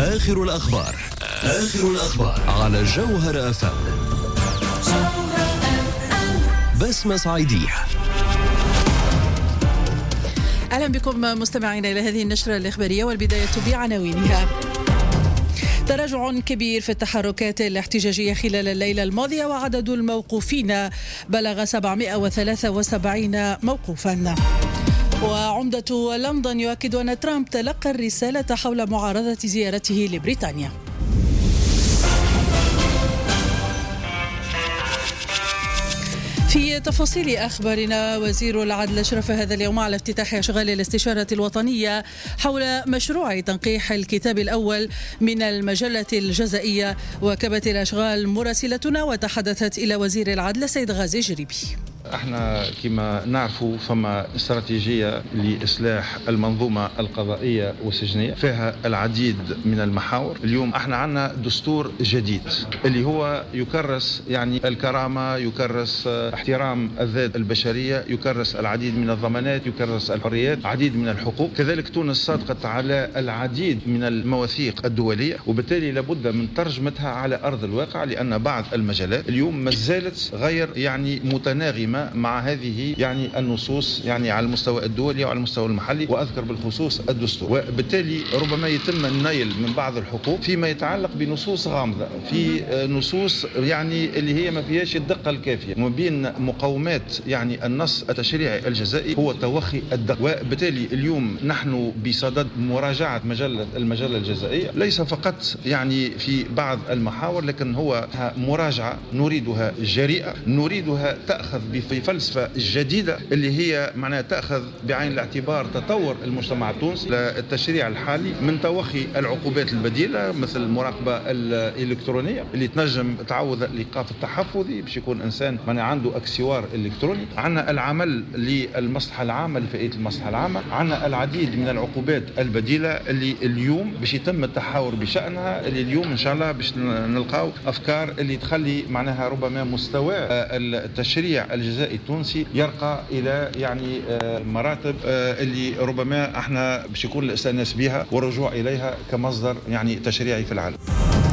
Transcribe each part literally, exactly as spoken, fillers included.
آخر الأخبار آخر الأخبار على جوهر أف أم. بسمة صعيدية. أهلا بكم مستمعين إلى هذه النشرة الإخبارية، والبداية بعناوينها. تراجع كبير في التحركات الاحتجاجية خلال الليلة الماضية، وعدد الموقوفين بلغ سبعمائة وثلاثة وسبعين موقوفا. وعمدة لندن يؤكد أن ترامب تلقى الرسالة حول معارضة زيارته لبريطانيا. في تفاصيل أخبارنا، وزير العدل أشرف هذا اليوم على افتتاح أشغال الاستشارة الوطنية حول مشروع تنقيح الكتاب الأول من المجلة الجزائية. وكبت الأشغال مراسلتنا وتحدثت إلى وزير العدل سيد غازي جريبي. احنا كما نعرفوا فما استراتيجية لإصلاح المنظومة القضائية والسجنية فيها العديد من المحاور. اليوم احنا عندنا دستور جديد اللي هو يكرس يعني الكرامة، يكرس احترام الذات البشرية، يكرس العديد من الضمانات، يكرس الحريات، العديد من الحقوق. كذلك تونس صادقت على العديد من المواثيق الدولية، وبالتالي لابد من ترجمتها على أرض الواقع، لأن بعض المجالات اليوم ما زالت غير يعني متناغمة مع هذه يعني النصوص يعني على المستوى الدولي وعلى المستوى المحلي، وأذكر بالخصوص الدستور. وبالتالي ربما يتم النيل من بعض الحقوق فيما يتعلق بنصوص غامضة، في نصوص يعني اللي هي ما فيهاش الدقة الكافية. وما بين مقومات يعني النص التشريعي الجزائي هو توخي الدقة. وبالتالي اليوم نحن بصدد مراجعة مجلة المجلة الجزائية، ليس فقط يعني في بعض المحاور، لكن هو مراجعة نريدها جريئة، نريدها تأخذ بفلسفة جديدة اللي هي معناها تأخذ بعين الاعتبار تطور المجتمع التونسي للتشريع الحالي، من توخي العقوبات البديلة مثل المراقبة الإلكترونية اللي تنجم تعوض الإيقاف التحفظي باش يكون إنسان معناها عنده أكسوار إلكتروني. عندنا العمل للمصلحة العامة لفئة المصلحة العامة. عندنا العديد من العقوبات البديلة اللي اليوم باش يتم التحاور بشأنها، اللي اليوم إن شاء الله باش نلقاو أفكار اللي تخلي معناها ربما مستوى التشريع الجزائي التونسي يرقى إلى يعني مراتب اللي ربما احنا باش يكون الاستئناس بها والرجوع إليها كمصدر يعني تشريعي في العالم.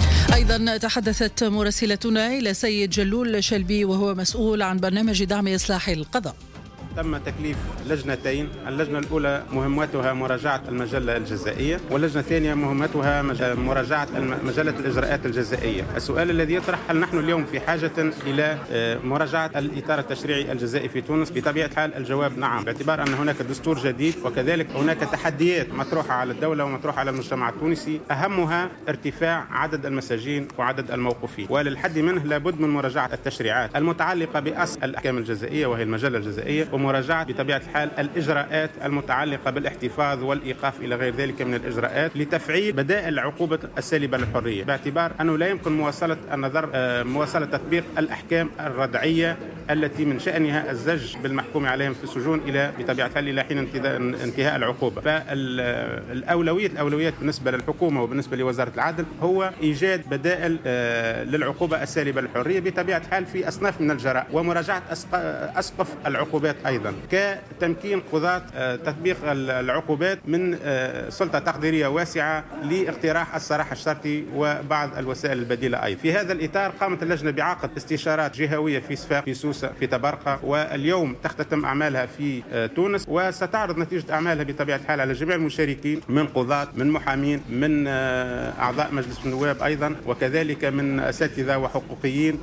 أيضا تحدثت مراسلتنا إلى سيد جلول شلبي، وهو مسؤول عن برنامج دعم إصلاح القضاء. تم تكليف لجنتين، اللجنة الأولى مهمتها مراجعة المجلة الجزائية، واللجنة الثانية مهمتها مراجعة مجلة الإجراءات الجزائية. السؤال الذي يطرح: هل نحن اليوم في حاجة إلى مراجعة الإطار التشريعي الجزائي في تونس؟ بطبيعة الحال الجواب نعم، باعتبار أن هناك دستور جديد، وكذلك هناك تحديات مطروحة على الدولة ومطروحة على المجتمع التونسي، أهمها ارتفاع عدد المساجين وعدد الموقوفين، وللحد منه لابد من مراجعة التشريعات المتعلقة بأصل الأحكام الجزائية وهي المجلة الجزائية، ومراجعة بطبيعة الحال الإجراءات المتعلقة بالاحتفاظ والإيقاف إلى غير ذلك من الإجراءات لتفعيل بدائل العقوبة السالبة للحرية، باعتبار أنه لا يمكن مواصلة النظر مواصلة تطبيق الأحكام الردعية التي من شأنها الزج بالمحكوم عليهم في السجون إلى بطبيعة الحال إلى حين انتهاء العقوبة. فالأولوية الأولويات بالنسبة للحكومة وبالنسبة لوزارة العدل هو إيجاد بدائل للعقوبة السالبة للحرية بطبيعة الحال في أصناف من الجرائم، ومراجعة أسقف العقوبات أيضا، كتمكين قضاة تطبيق العقوبات من سلطة تقديرية واسعة لاقتراح السراح الشرطي وبعض الوسائل البديلة أيضا. في هذا الإطار قامت اللجنة بعقد استشارات جهوية في صفاق، في سوسة، في تبرقة، واليوم تختتم أعمالها في تونس، وستعرض نتيجة أعمالها بطبيعة الحال على جميع المشاركين من قضاة، من محامين، من أعضاء مجلس النواب أيضا، وكذلك من أساتذة وحقوقيين.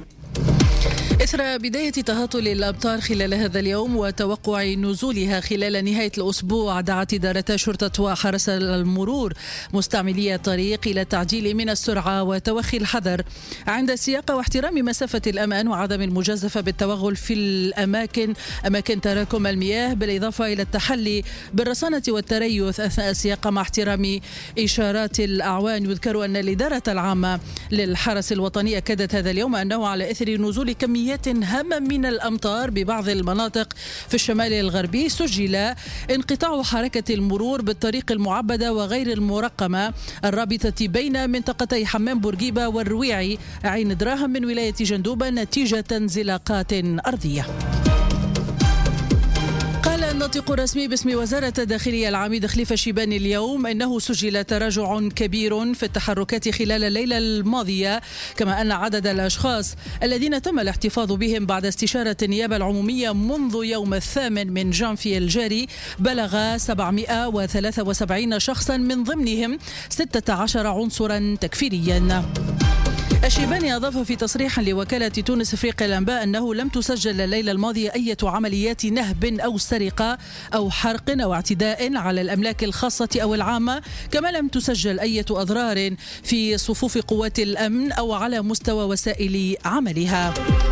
إثر بداية تهاطل الأمطار خلال هذا اليوم وتوقع نزولها خلال نهاية الأسبوع، دعت إدارة شرطة وحرس المرور مستعملي الطريق إلى التعجيل من السرعة وتوخي الحذر عند السياقة واحترام مسافة الأمان وعدم المجازفة بالتوغل في الأماكن أماكن تراكم المياه، بالإضافة إلى التحلي بالرصانة والتريث أثناء السياقة مع احترام إشارات الأعوان. يذكر أن الإدارة العامة للحرس الوطني أكدت هذا اليوم أنه على إثر نزول كميات هامة من الأمطار ببعض المناطق في الشمال الغربي سجل انقطاع حركة المرور بالطريق المعبدة وغير المرقمة الرابطة بين منطقتي حمام بورقيبة والرويعي عين دراهم من ولاية جندوبة نتيجة انزلاقات أرضية. قال الناطق الرسمي باسم وزارة الداخلية العميد خليفة شيباني اليوم إنه سجل تراجع كبير في التحركات خلال الليلة الماضية، كما أن عدد الأشخاص الذين تم الاحتفاظ بهم بعد استشارة النيابة العمومية منذ يوم الثامن من جانفي الجاري بلغ سبعمائة وثلاثة وسبعين شخصا، من ضمنهم ستة عشر عنصرا تكفيريا. الشيباني أضاف في تصريح لوكالة تونس أفريقيا الأنباء أنه لم تسجل الليلة الماضية أي عمليات نهب أو سرقة أو حرق أو اعتداء على الأملاك الخاصة أو العامة، كما لم تسجل أي أضرار في صفوف قوات الأمن أو على مستوى وسائل عملها.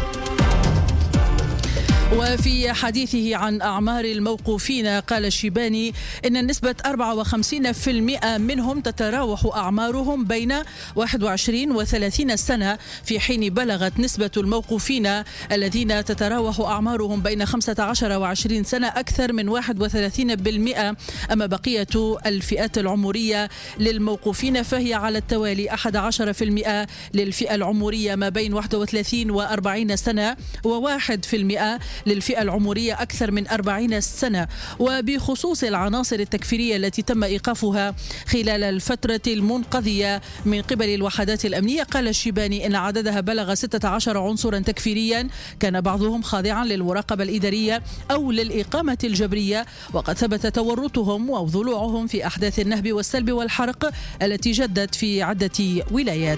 وفي حديثه عن أعمار الموقوفين قال الشيباني إن نسبة أربعة وخمسين بالمئة منهم تتراوح أعمارهم بين واحد وعشرين وثلاثين سنة، في حين بلغت نسبة الموقوفين الذين تتراوح أعمارهم بين خمسة عشر وعشرين سنة أكثر من واحد وثلاثين بالمئة. أما بقية الفئات العمرية للموقوفين فهي على التوالي أحد عشر بالمئة للفئة العمرية ما بين واحد وثلاثين وأربعين سنة، وواحد بالمئة للفئة العمرية أكثر من أربعين سنة. وبخصوص العناصر التكفيرية التي تم إيقافها خلال الفترة المنقضية من قبل الوحدات الأمنية، قال الشيباني إن عددها بلغ ستة عشر عنصرا تكفيريا، كان بعضهم خاضعا للمراقبة الإدارية أو للإقامة الجبرية، وقد ثبت تورطهم أو ضلوعهم في أحداث النهب والسلب والحرق التي جدت في عدة ولايات.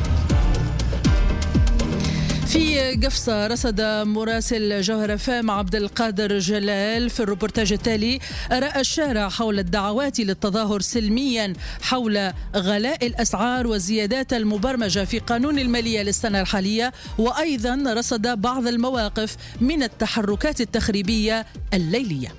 في قفصة رصد مراسل جوهر فام عبد القادر جلال في الروبورتاج التالي آراء الشارع حول الدعوات للتظاهر سلميا حول غلاء الأسعار والزيادات المبرمجة في قانون المالية للسنة الحالية، وأيضا رصد بعض المواقف من التحركات التخريبية الليلية.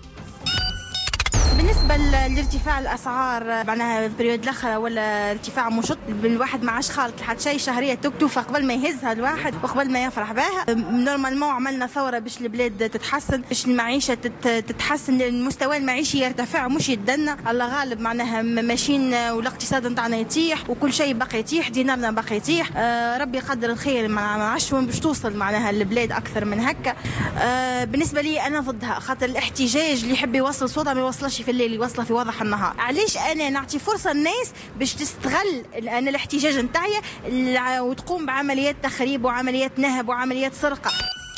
بالنسبة لارتفاع الأسعار معناها في بريود الأخرى ولا ارتفاع مشط، الواحد ما عادش خالط لحد شيء، شهرية تكتوفة قبل ما يهزها الواحد وقبل ما يفرح بها. نورمالمون عملنا ثورة باش البلاد تتحسن، باش المعيشة تتحسن، المستوى المعيشي يرتفع مش يتدنى. الله غالب معناها ماشيين والاقتصاد نتاعنا يتيح وكل شيء بقى يتيح، دينارنا بقى يتيح. آه ربي يقدر الخير، ما عادش باش توصل معناها البلاد أكثر من هكا. آه بالنسبة لي أنا ضدها، خاطر الاحتجاج اللي يحب يوصل صوته ما يوصلش في الليل، يوصله في وضح النهار. علاش انا نعطي فرصه الناس باش تستغل انا الاحتجاج نتاعي وتقوم بعمليات تخريب وعمليات نهب وعمليات سرقه؟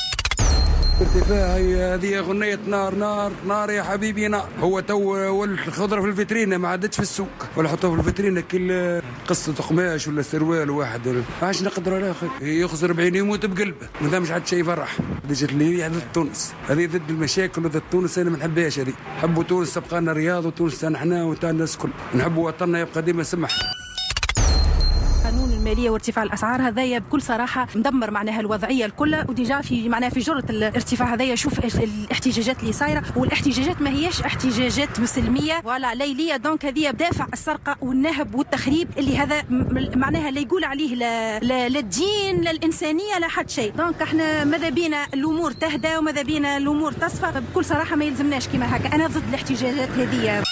ارتفاع هذه غنية نار نار نار يا حبيبي نار. هو تو والخضرة في الفيترينة ما عادتش في السوق، ولا حطوها في الفيترينة كل قصة قماش ولا سروال واحد ولا عاش نقدر على اخر يخسر أربعين يموت بقلبه، ما دامش عاد شيء يفرح. جات لي ضد تونس، هذه ضد المشاكل وضد تونس، انا ما نحبهاش هذه. نحبوا تونس تبقى لنا رياض، وتونس تاعنا احنا وتاع الناس الكل، نحبوا وطننا يبقى ديما سمح. قانون الماليه وارتفاع الاسعار هذايا بكل صراحه مدمر معناها الوضعيه الكل، وديجا في معناها في جرة الارتفاع هذايا شوف الاحتجاجات اللي صايره، والاحتجاجات ما هياش احتجاجات مسلميه ولا ليليه، دونك هذه بدافع السرقه والنهب والتخريب اللي هذا معناها لا يقول عليه لا لا, لا الدين لا الانسانيه لا حد شيء. دونك احنا ماذا بينا الامور تهدى وماذا بينا الامور تصفى، بكل صراحه ما يلزمناش كما هكا. انا ضد الاحتجاجات هذه.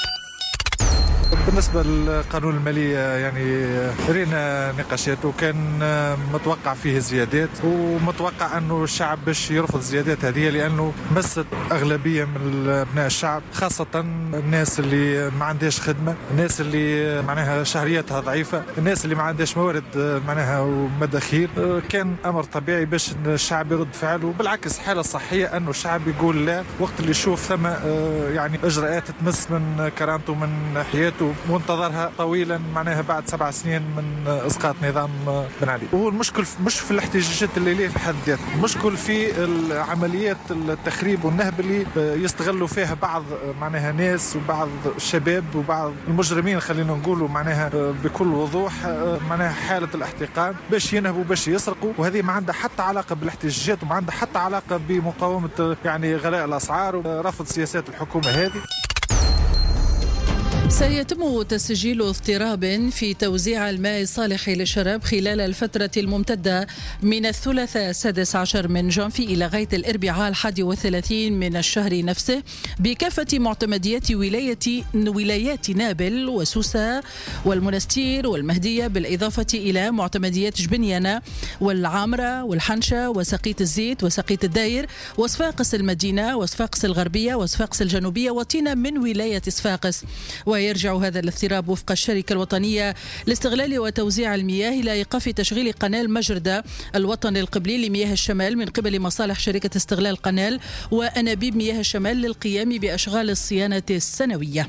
بالنسبة للقانون المالية يعني رينا نقاشات وكان متوقع فيه زيادات، ومتوقع أنه الشعب باش يرفض الزيادات هذه لأنه مست أغلبية من أبناء الشعب، خاصة الناس اللي ما عندهاش خدمة، الناس اللي معناها شهريتها ضعيفة، الناس اللي ما عندهاش موارد معناها ومداخيل. كان أمر طبيعي باش الشعب يرد فعل، وبالعكس حالة صحية أنه الشعب يقول لا وقت اللي يشوف ثم يعني إجراءات تمس من كرامته من حياته وانتظرها طويلا معناها بعد سبع سنين من اسقاط نظام بن علي. وهو المشكل مش في الاحتجاجات الليليه في حد ذاتها، المشكل في عمليات التخريب والنهب اللي يستغلوا فيها بعض معناها ناس وبعض الشباب وبعض المجرمين، خلينا نقولوا معناها بكل وضوح معناها حاله الاحتقان باش ينهبوا باش يسرقوا، وهذه ما عندها حتى علاقه بالاحتجاجات وما عندها حتى علاقه بمقاومه يعني غلاء الاسعار ورفض سياسات الحكومه هذه. سيتم تسجيل اضطراب في توزيع الماء الصالح للشراب خلال الفترة الممتدة من الثلاثاء السادس عشر من جانفي إلى غاية الأربعاء الحادي والثلاثين من الشهر نفسه بكافة معتمديات ولاية ولايات نابل وسوسة والمنستير والمهدية، بالإضافة إلى معتمديات جبنيانة والعامرة والحنشة وسقيت الزيت وسقيت الداير وصفاقس المدينة وصفاقس الغربية وصفاقس الجنوبية وطينة من ولاية صفاقس. ويرجع هذا الاضطراب وفق الشركة الوطنية لاستغلال وتوزيع المياه إلى إيقاف تشغيل قناة مجردة الوطني القبلي لمياه الشمال من قبل مصالح شركة استغلال قنال وأنابيب مياه الشمال للقيام بأشغال الصيانة السنوية.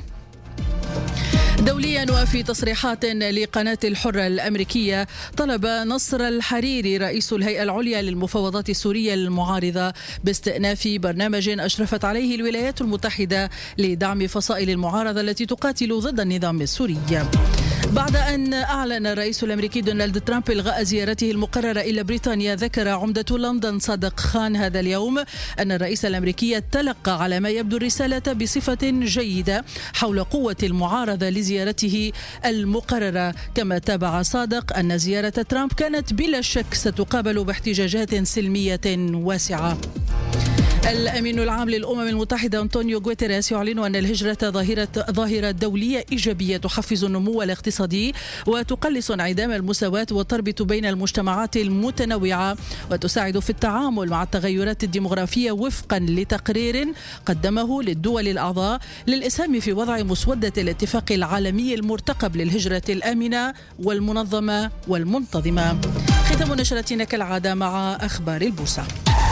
دوليا وفي تصريحات لقناة الحرة الأمريكية، طلب نصر الحريري رئيس الهيئة العليا للمفاوضات السورية المعارضة باستئناف برنامج أشرفت عليه الولايات المتحدة لدعم فصائل المعارضة التي تقاتل ضد النظام السوري. بعد أن أعلن الرئيس الأمريكي دونالد ترامب إلغاء زيارته المقررة إلى بريطانيا، ذكر عمدة لندن صادق خان هذا اليوم أن الرئيس الأمريكي تلقى على ما يبدو الرسالة بصفة جيدة حول قوة المعارضة لزيارته المقررة. كما تابع صادق أن زيارة ترامب كانت بلا شك ستقابل باحتجاجات سلمية واسعة. الأمين العام للأمم المتحدة أنطونيو غوتيريس يعلن أن الهجرة ظاهرة ظاهرة دولية إيجابية تحفز النمو الاقتصادي وتقلص انعدام المساواة وتربط بين المجتمعات المتنوعة وتساعد في التعامل مع التغيرات الديمغرافية وفقا لتقرير قدمه للدول الأعضاء للإسهام في وضع مسودة الاتفاق العالمي المرتقب للهجرة الآمنة والمنظمة والمنتظمة. ختام نشرتنا كالعادة مع أخبار البورصة.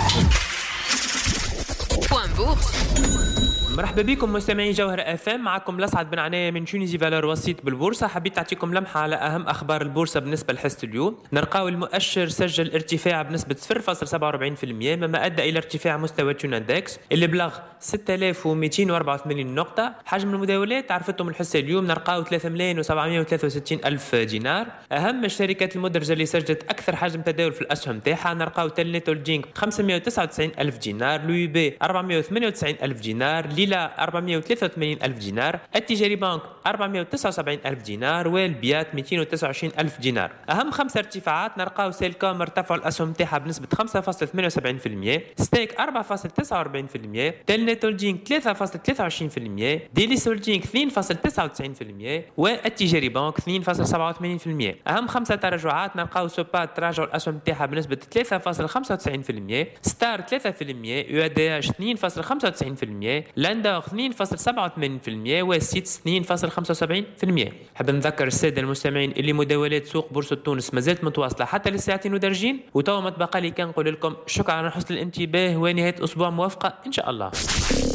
مرحبا بكم مستمعي جوهر اف ام، معكم لسعد بن عناية من تونيزي فالور وسيط بالبورصه. حبيت اعطيكم لمحه على اهم اخبار البورصه بالنسبه لحصه اليوم. نلقاو المؤشر سجل ارتفاع بنسبه صفر فاصلة سبعة وأربعين بالمئة مما ادى الى ارتفاع مستوى تون اندكس اللي بلغ ستة آلاف ومئتين وأربعة وثمانين نقطه. حجم المداولات عرفتم الحصه اليوم نلقاو ثلاثة ملايين وسبعمئة وثلاثة وستين الف دينار. اهم الشركات المدرجه اللي سجلت اكثر حجم تداول في الاسهم تاعها نلقاو تلنت هولدينغ خمسمئة وتسعة وتسعين الف دينار، لو بي أربعمئة وثمانية وتسعين الف دينار، ليلا أربعمئة وثلاثة وثمانين ألف دينار، التجاري بانك أربعمئة وتسعة وسبعين ألف دينار، والبيات مئتين وتسعة وعشرين ألف دينار. أهم خمسة ارتفاعات نلقاو سيلكوم ارتفعوا الأسهم تاعها بنسبة خمسة فاصلة ثمانية وسبعين بالمئة، ستيك أربعة فاصلة تسعة وأربعين بالمئة، تلنت هولدينغ ثلاثة فاصلة ثلاثة وعشرين بالمئة، ديليس هولدينغ اثنين فاصلة تسعة وتسعين بالمئة، والتجاري بانك اثنين فاصلة سبعة وثمانين بالمئة. أهم خمسة تراجعات نلقاو سوبات تراجعوا الأسهم تاعها بنسبة ثلاثة فاصلة خمسة وتسعين بالمئة، ستار ثلاثة بالمئة، يو دي اش اثنين فاصلة خمسة وتسعين بالمئة، لاندور اثنين فاصلة سبعة وثمانين بالمئة، والسيتس اثنين فاصلة خمسة وسبعين بالمئة. حاب نذكر الساده المستمعين اللي مداولات سوق بورصه تونس مازالت متواصله حتى للساعتين ودرجين، وتوا ما تبقى لي كان نقول لكم شكرا على حسن الانتباه ونهايه اسبوع موافقه ان شاء الله.